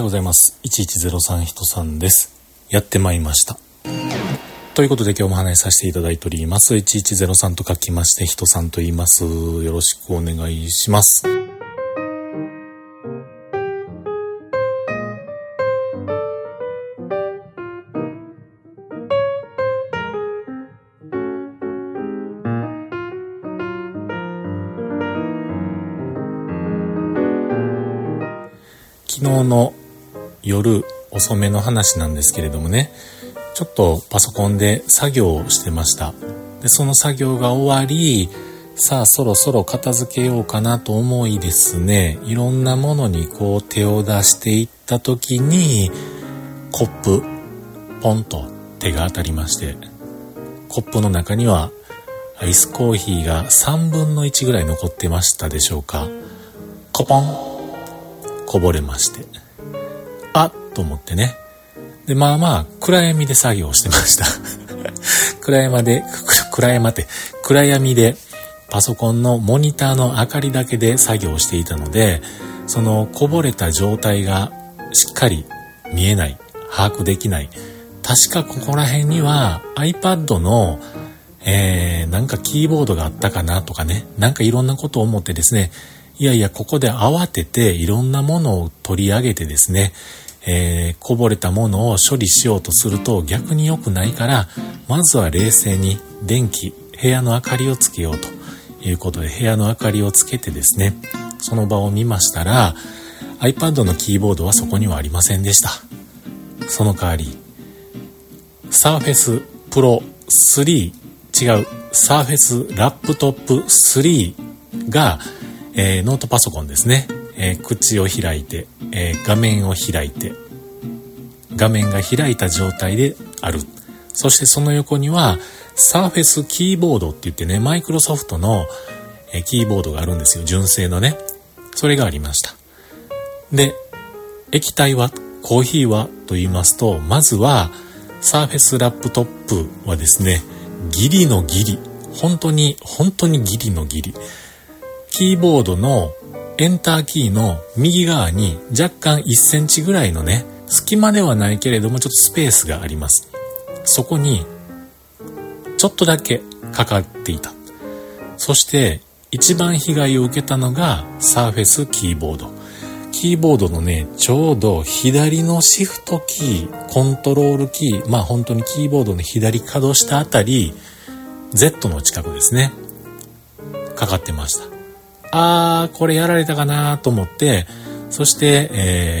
おはようございます。1103人さんです。やってまいりました。ということで今日も話しさせていただいております。1103と書きまして人さんと言います。よろしくお願いします。昨日の夜遅めの話なんですけれどもね、ちょっとパソコンで作業をしてました。で、その作業が終わり、さあそろそろ片付けようかなと思いですね、いろんなものにこう手を出していった時にコップポンと手が当たりまして、コップの中にはアイスコーヒーが3分の1ぐらい残ってましたでしょうか。コポンこぼれまして、あっと思ってね。で、まあ暗闇で作業してました暗闇でパソコンのモニターの明かりだけで作業していたので、そのこぼれた状態がしっかり見えない、把握できない。確かここら辺には iPad のなんかキーボードがあったかなとかね、なんかいろんなことを思ってですね、いやここで慌てていろんなものを取り上げてですね、こぼれたものを処理しようとすると逆に良くないから、まずは冷静に部屋の明かりをつけようということで部屋の明かりをつけてですね、その場を見ましたら iPad のキーボードはそこにはありませんでした。その代わり Surface Pro 3 Surface Laptop 3がノートパソコンですね、口を開いて、画面を開いて、画面が開いた状態である。そしてその横にはSurface キーボードって言ってね、マイクロソフトのキーボードがあるんですよ。純正のね。それがありました。で、液体は、コーヒーはと言いますと、まずはSurface ラップトップはですね、ギリのギリ、本当にギリのギリ、キーボードのエンターキーの右側に若干1センチぐらいのね、隙間ではないけれどもちょっとスペースがあります。そこにちょっとだけかかっていた。そして一番被害を受けたのがサーフェスキーボード。キーボードのね、ちょうど左のシフトキー、コントロールキー、本当にキーボードの左角下あたり、Z の近くですね、かかってました。これやられたかなと思って、そして、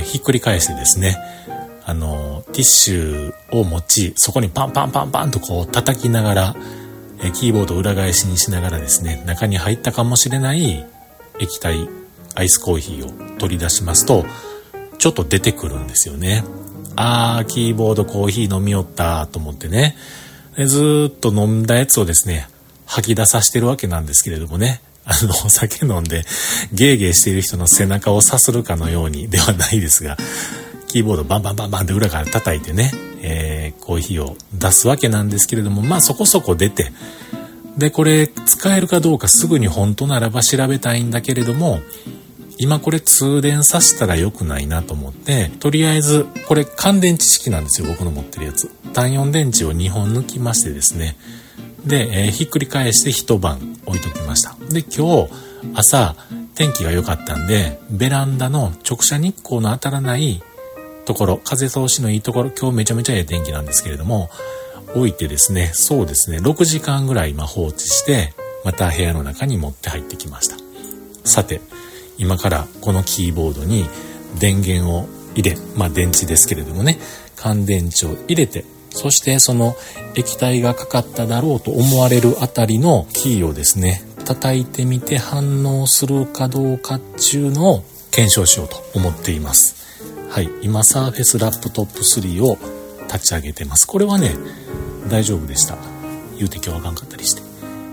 ひっくり返してですね、ティッシュを持ち、そこにパンパンパンパンとこう叩きながら、キーボードを裏返しにしながらですね、中に入ったかもしれない液体アイスコーヒーを取り出しますと、ちょっと出てくるんですよね。キーボードコーヒー飲みよったと思ってね、ずーっと飲んだやつをですね、吐き出させてるわけなんですけれどもね、お酒飲んでゲーゲーしている人の背中をさするかのようにではないですが、キーボードバンバンバンバンって裏から叩いてね、コーヒーを出すわけなんですけれども、そこそこ出て、でこれ使えるかどうかすぐに本当ならば調べたいんだけれども、今これ通電させたら良くないなと思って、とりあえずこれ乾電池式なんですよ、僕の持ってるやつ。単4電池を2本抜きましてですね、で、ひっくり返して一晩置いときました。で、今日朝天気が良かったんで、ベランダの直射日光の当たらないところ、風通しのいいところ、今日めちゃめちゃいい天気なんですけれども、置いてですね、そうですね、6時間ぐらい今放置して、また部屋の中に持って入ってきました。さて、今からこのキーボードに電源を入れ、電池ですけれどもね、乾電池を入れて、そしてその液体がかかっただろうと思われるあたりのキーをですね、叩いてみて反応するかどうかっていうのを検証しようと思っています。はい、今Surface Laptop 3を立ち上げてます。これはね、大丈夫でした。言うて今日はあかんかったりして。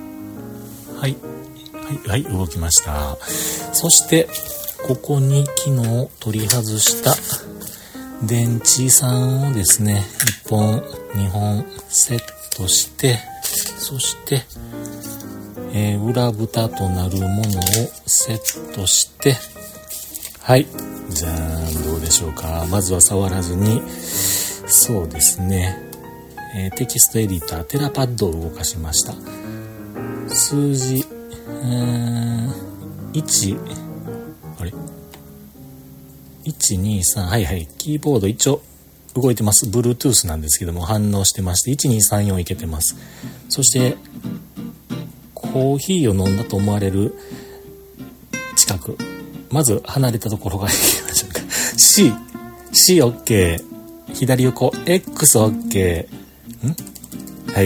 はい、動きました。そしてここに昨日取り外した電池3をですね、1本2本セットして、そして、裏蓋となるものをセットして、はい、 じゃん、どうでしょうか。まずは触らずに、そうですね、テキストエディターテラパッドを動かしました。数字1あれ123、はいはい、キーボード一応動いてます。 Bluetooth なんですけども反応してまして、1234いけてます。そしてコーヒーを飲んだと思われる近く、まず離れたところがいきましょうか。 C、OK、左横 X、OK、はい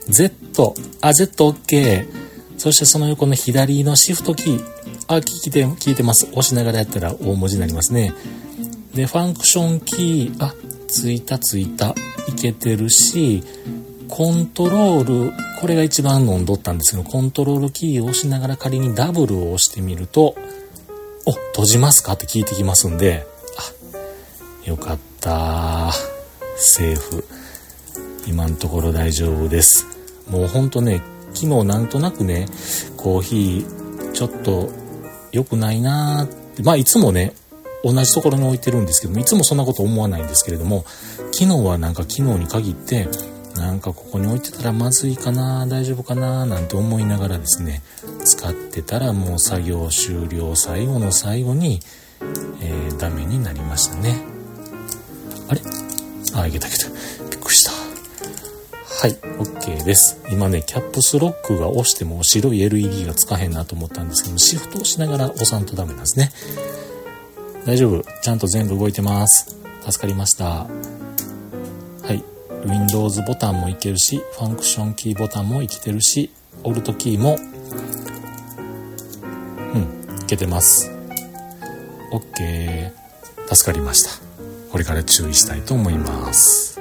、Z、OK、そしてその横の左のシフトキー、聞いてます。押しながらやったら大文字になりますね。で、ファンクションキー、ついた、いけてるし、コントロール、これが一番飲んどったんですけど、コントロールキーを押しながら仮にダブルを押してみると、閉じますかって聞いてきますんで、よかった。セーフ。今のところ大丈夫です。もうほんとね、昨日なんとなくね、コーヒーちょっと良くないなーって、いつもね、同じところに置いてるんですけども、いつもそんなこと思わないんですけれども、昨日は昨日に限って、ここに置いてたらまずいかな、大丈夫かななんて思いながらですね、使ってたらもう作業終了、最後の最後に、ダメになりましたね。あれ？いけた。びっくりした。はい、OK です。今ね、キャップスロックが押しても白い LED がつかへんなと思ったんですけども、シフトをしながら押さんとダメなんですね。大丈夫。ちゃんと全部動いてます。助かりました。はい。Windows ボタンもいけるし、ファンクションキーボタンもいけてるし、オルトキーも、いけてます。OK。助かりました。これから注意したいと思います。